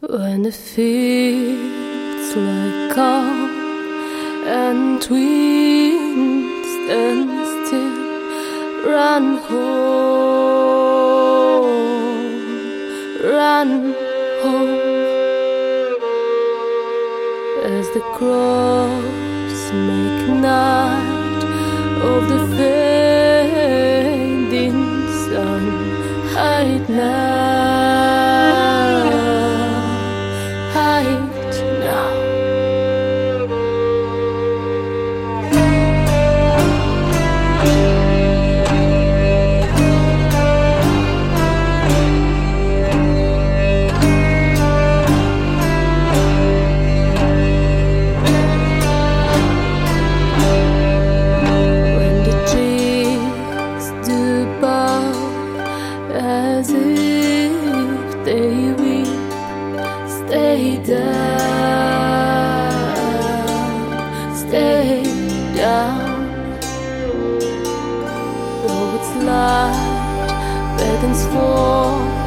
When it feels like calm and winds stand still, run home, run home. As the crows make night of the fading sun, hide now, hide now. As if they weep, stay down, stay down. Though its light beckons forth